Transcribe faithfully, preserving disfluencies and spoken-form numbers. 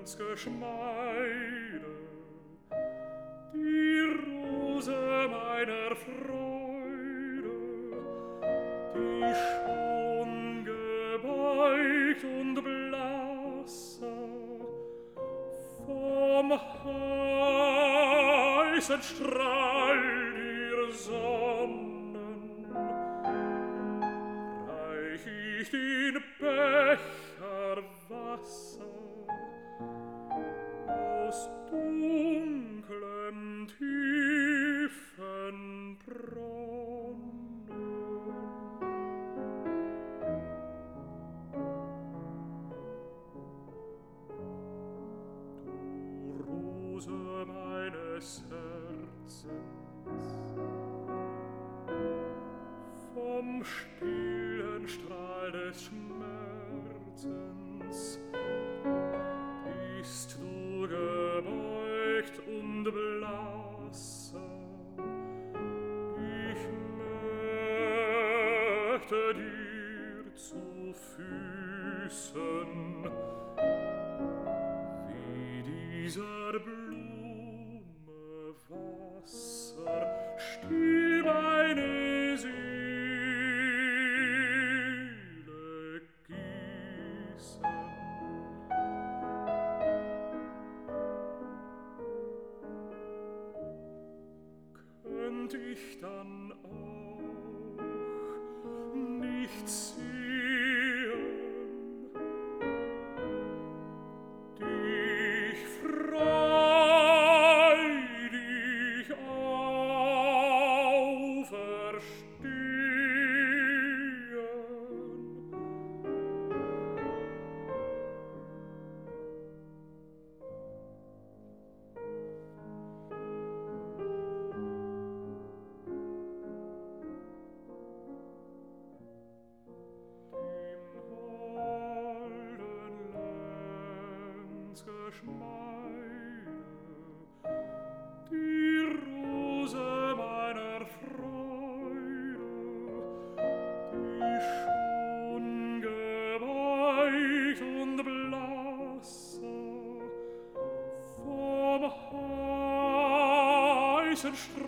Geschmeide, die Rose meiner Freude, die schon gebeugt und blasser vom heißen Strahl der Sonnen, reich ich den Becher Wasser aus dunklen, tiefen Brunnen. Du Rose meines Herzens, vom stillen Strahl des Schmerzens bist du gebeugt und blasser. Ich möchte dir zu Füßen wie dieser Blume Wasser still meine Seele gießen. Könnt ich dann auch nicht sehen, dich freudig auferstehen? Geschmeide, die Rose meiner Freude, die schon gebeugt und blasser vom heißen Strahl